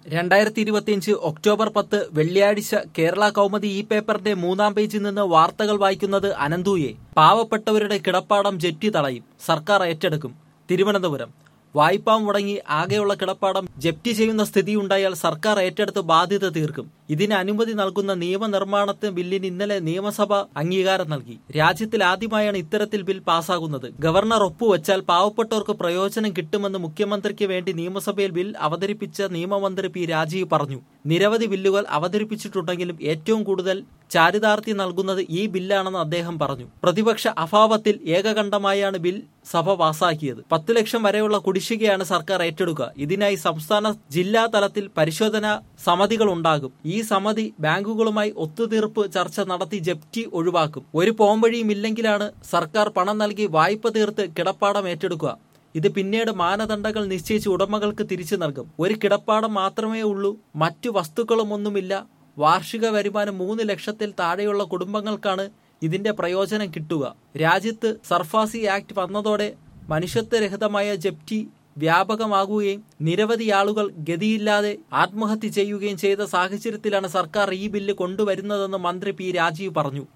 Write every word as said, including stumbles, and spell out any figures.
രണ്ടായിരത്തി ഇരുപത്തിയഞ്ച് ഒക്ടോബർ പത്ത് വെള്ളിയാഴ്ച കേരള കൗമുദി ഈ പേപ്പറിന്റെ മൂന്നാം പേജിൽ നിന്ന് വാർത്തകൾ വായിക്കുന്നത് അനന്തുയെ. പാവപ്പെട്ടവരുടെ കിടപ്പാടം ജപ്തി തടയും, സർക്കാർ ഏറ്റെടുക്കും. തിരുവനന്തപുരം. വായ്പാ മുടങ്ങി ആകെയുള്ള കിടപ്പാടം ജപ്തി ചെയ്യുന്ന സ്ഥിതിയുണ്ടായാൽ സർക്കാർ ഏറ്റെടുത്ത് ബാധ്യത തീർക്കും. ഇതിന് അനുമതി നൽകുന്ന നിയമനിർമ്മാണത്തിന് ബില്ലിന് ഇന്നലെ നിയമസഭ അംഗീകാരം നൽകി. രാജ്യത്തിൽ ആദ്യമായാണ് ഇത്തരത്തിൽ ബിൽ പാസ്സാകുന്നത്. ഗവർണർ ഒപ്പുവെച്ചാൽ പാവപ്പെട്ടവർക്ക് പ്രയോജനം കിട്ടുമെന്ന് മുഖ്യമന്ത്രിക്ക് വേണ്ടി നിയമസഭയിൽ ബിൽ അവതരിപ്പിച്ച നിയമമന്ത്രി പി രാജീവ് പറഞ്ഞു. നിരവധി ബില്ലുകൾ അവതരിപ്പിച്ചിട്ടുണ്ടെങ്കിലും ഏറ്റവും കൂടുതൽ ചാരിതാർത്ഥ്യം നൽകുന്നത് ഈ ബില്ലാണെന്ന് അദ്ദേഹം പറഞ്ഞു. പ്രതിപക്ഷ അഭാവത്തിൽ ഏകകണ്ഠമായാണ് ബിൽ സഭ പാസാക്കിയത്. പത്ത് ലക്ഷം വരെയുള്ള കുടിശ്ശികയാണ് സർക്കാർ ഏറ്റെടുക്കുക. ഇതിനായി സംസ്ഥാന ജില്ലാ തലത്തിൽ പരിശോധനാ സമിതികൾ ഉണ്ടാകും. ഈ സമിതി ബാങ്കുകളുമായി ഒത്തുതീർപ്പ് ചർച്ച നടത്തി ജപ്തി ഒഴിവാക്കും. ഒരു പോംവഴിയും ഇല്ലെങ്കിലാണ് സർക്കാർ പണം നൽകി വായ്പ തീർത്ത് കിടപ്പാടം ഏറ്റെടുക്കുക. ഇത് പിന്നീട് മാനദണ്ഡങ്ങൾ നിശ്ചയിച്ച് ഉടമകൾക്ക് തിരിച്ചു നൽകും. ഒരു കിടപ്പാടം മാത്രമേ ഉള്ളൂ, മറ്റു വസ്തുക്കളും ഒന്നുമില്ല. വാർഷിക വരുമാനം മൂന്ന് ലക്ഷത്തിൽ താഴെയുള്ള കുടുംബങ്ങൾക്കാണ് ഇതിന്റെ പ്രയോജനം കിട്ടുക. രാജ്യത്ത് സർഫാസി ആക്ട് വന്നതോടെ മനുഷ്യത്വരഹിതമായ ജപ്തി വ്യാപകമാകുകയും നിരവധി ആളുകൾ ഗതിയില്ലാതെ ആത്മഹത്യ ചെയ്യുകയും ചെയ്ത സാഹചര്യത്തിലാണ് സർക്കാർ ഈ ബില്ല് കൊണ്ടുവരുന്നതെന്ന് മന്ത്രി പി രാജീവ് പറഞ്ഞു.